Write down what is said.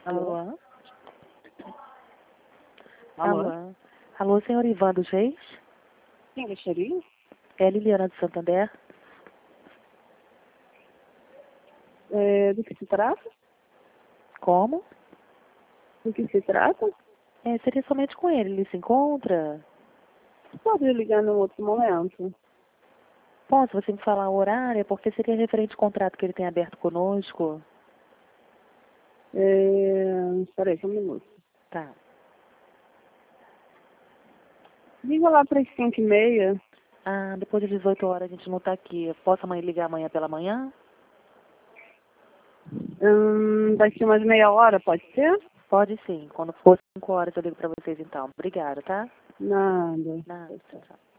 Alô? Alô? Alô? Alô? Alô, senhor Ivan dos Reis? Quem gostaria? É Liliana de Santander? Do que se trata? Como? Do que se trata? Seria somente com ele. Ele se encontra? Pode ligar num outro momento. Posso você me falar o horário? Porque seria referente ao contrato que ele tem aberto conosco. Espera aí, só um minuto. Tá. Liga lá para as 5h30. Ah, depois das 18 horas a gente não tá aqui. Posso ligar amanhã pela manhã? Daqui umas meia hora, pode ser? Pode sim. Quando for 5 horas eu ligo pra vocês então. Obrigada, tá? Nada. Nada. Tchau, tchau.